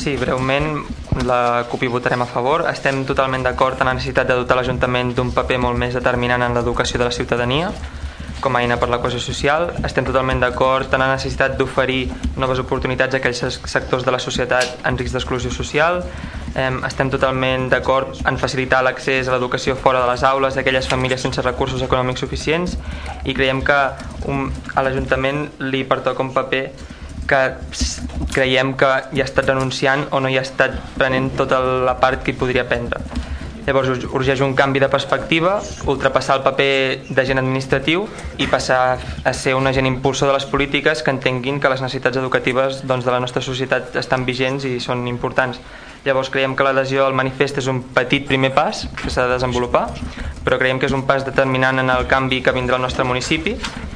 Sí, breument, la CUP hi votarem a favor. Estem totalment d'acord en la necessitat de dotar l'Ajuntament d'un paper molt més determinant en l'educació de la ciutadania com a eina per la cohesió social. Estem totalment d'acord en la necessitat d'oferir noves oportunitats a aquells sectors de la societat en risc d'exclusió social. Estem totalment d'acord en facilitar l'accés a l'educació fora de les aules d'aquelles famílies sense recursos econòmics suficients, i creiem que a l'Ajuntament li pertoca un paper que creiem que hi ha estat renunciant o no hi ha estat prenent tota la part que hi podria prendre. Llavors urgeix un canvi de perspectiva, ultrapassar el paper d'agent administratiu i passar a ser un agent impulsor de les polítiques que entenguin que les necessitats educatives de la nostra societat estan vigents i són importants. Llavors creiem que l'adhesió al manifest és un petit primer pas que s'ha de desenvolupar, però creiem que és un pas determinant en el canvi que vindrà al nostre municipi